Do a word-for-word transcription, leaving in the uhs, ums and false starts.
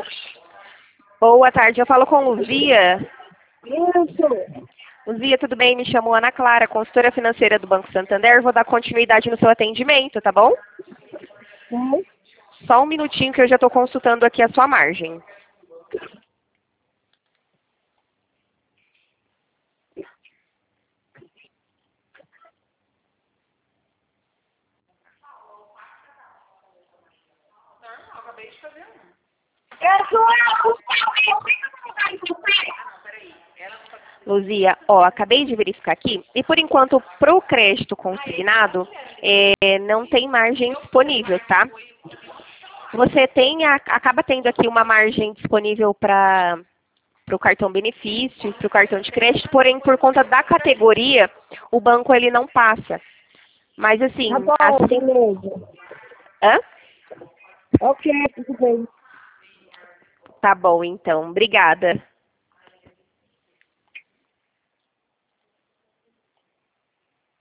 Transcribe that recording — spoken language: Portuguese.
Boa tarde, eu falo com Luzia. Isso. Luzia, tudo bem? Me chamo Ana Clara, consultora financeira do Banco Santander. Vou dar continuidade no seu atendimento, tá bom? Sim. Só um minutinho que eu já estou consultando aqui a sua margem. Eu sou Luzia, ó, acabei de verificar aqui e por enquanto para o crédito consignado é, não tem margem disponível, tá? Você tem, a- acaba tendo aqui uma margem disponível para para o cartão benefício, para o cartão de crédito, porém por conta da categoria o banco ele não passa. Mas assim, Tá bom, assim, beleza. hã? Ok, tudo bem. Tá bom então, obrigada.